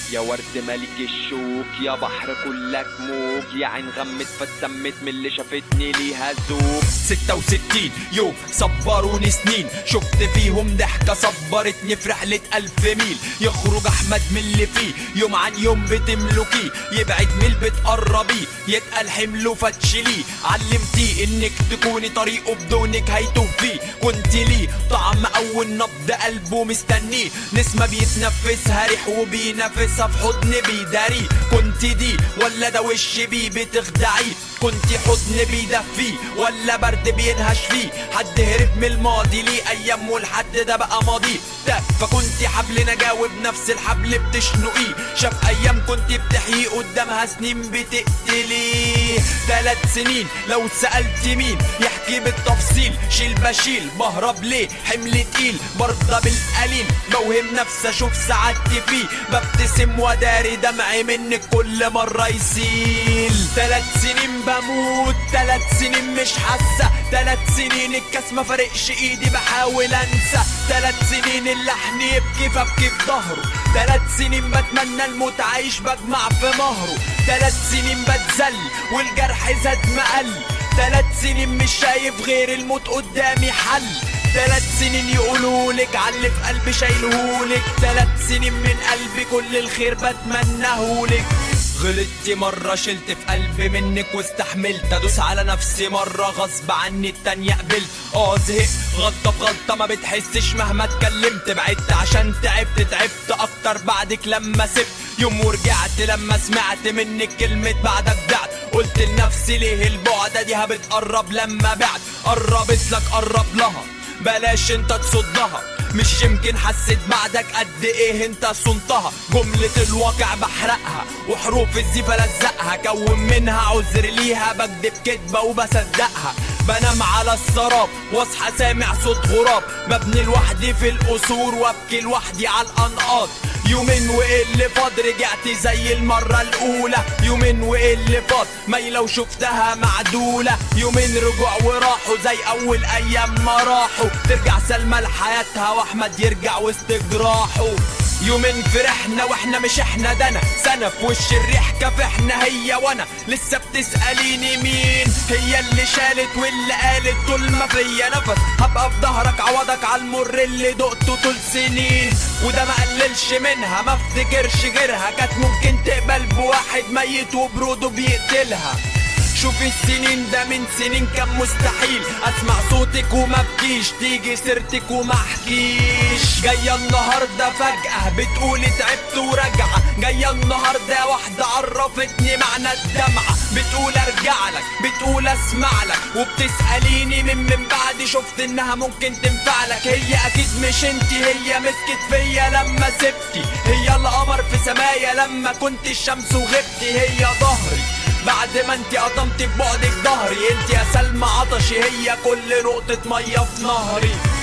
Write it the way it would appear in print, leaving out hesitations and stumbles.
يا ورد ملك الشوك، يا بحر كلك موج، يا عين غمت فتسمت من اللي شافتني ليها ذوق. 66 يوم صبروني سنين، شفت فيهم ضحكة صبرتني في رحلة 1000 ميل. يخرج أحمد من اللي فيه يوم عن يوم بتملكيه، يبعد من اللي بتقربيه يتقل حمله فتشليه. علمتيه إنك تكوني طريقه بدونك هيتوه فيه، كنت ليه طعم أول نبض قلبه مستنيه. نسمة بيتنفسها ريح وبينافسها في حضن بيداريه. كنت دي ولا ده وش بيه بتخدعيه؟ كنت حضن بيدفيه ولا برد بينهش فيه؟ حد هرب من الماضي ليه ايام والحد ده بقى ماضي. فكنت حبل نجاوب نفس الحبل بتشنقيه. شاف ايام كنت بتحييه قدامها سنين بتقتليه. 3 سنين لو سألت مين يحكي بالتفصيل، شيل بشيل بهرب ليه حمل تقيل، برضى بالقليل بوهم نفسي اشوف سعادتي فيه. ببتسم وداري دمعي منك كل مرة يسيل. 3 سنين بموت، 3 سنين مش حاسة، 3 سنين الكاس ما فارقش ايدي بحاول انسى. 3 سنين اللحن يبكي فابكي في ظهره، 3 سنين بتمنى الموت عايش بجمع في مهره. 3 سنين بتزل والجرح زاد مقل، 3 سنين مش شايف غير الموت قدامي حل. 3 سنين يقولولك عاللي في قلبي شايلهولك، 3 سنين من قلبي كل الخير بتمنهولك. غلطت مرة شلت في قلبي منك واستحملت، ادوس على نفسي مرة غصب عني التانية قبلت. زهقت غلطة بغلطة ما بتحسش مهما اتكلمت، بعدت عشان تعبت اكتر بعدك لما سبت. يوم ورجعت لما سمعت منك كلمة بعدك ضعت، قلت لنفسي ليه البعدة دي بتقرب لما بعد. قربت لك قرب لها بلاش انت تصدها، مش يمكن حسيت بعدك قد ايه انت صنتها. جملة الواقع بحرقها وحروف الزيفة لزقها، كون منها عذر ليها بكدب كدبة وبصدقها. بنام على السراب واصحى سامع صوت غراب، ببني لوحدي في القصور وابكي لوحدي على الانقاض. يومين وايه اللي فاض رجعت زي المرة الاولى، يومين وايه اللي فاض مايلة وشفتها معدولة. يومين رجوع وراحوا زي اول ايام ما راحوا، ترجع سلمى لحياتها واحمد يرجع وسط جراحه. يومين فرحنا واحنا مش احنا، ده انا سنة في وش الريح كافحنا هي وانا. لسه بتسأليني مين هي اللي شالت واللي قالت طول ما فيا نفس هبقى في ظهرك عوضك على المر اللي دقته طول سنين. وده ما قللش منها ما افتكرش غيرها، كانت ممكن تقبل بواحد ميت وبروده بيقتلها. شوفي السنين ده من سنين كان مستحيل اسمع صوتك وما بكيش، تيجي سيرتك وما احكيش. جايه النهارده فجأة بتقولي تعبت وراجعه، جايه النهارده واحده عرفتني معنى الدمعه. بتقول ارجع لك بتقول اسمع لك، وبتسأليني من بعد شفت انها ممكن تنفع لك. هي اكيد مش انتي، هي مسكت فيا لما سبتي، هي القمر في سمايا لما كنت الشمس وغبتي. هي ظهري بعد ما انتي قطمتي ببعدك ظهري، انتي يا سلمى عطشي هي كل نقطة مية في نهري.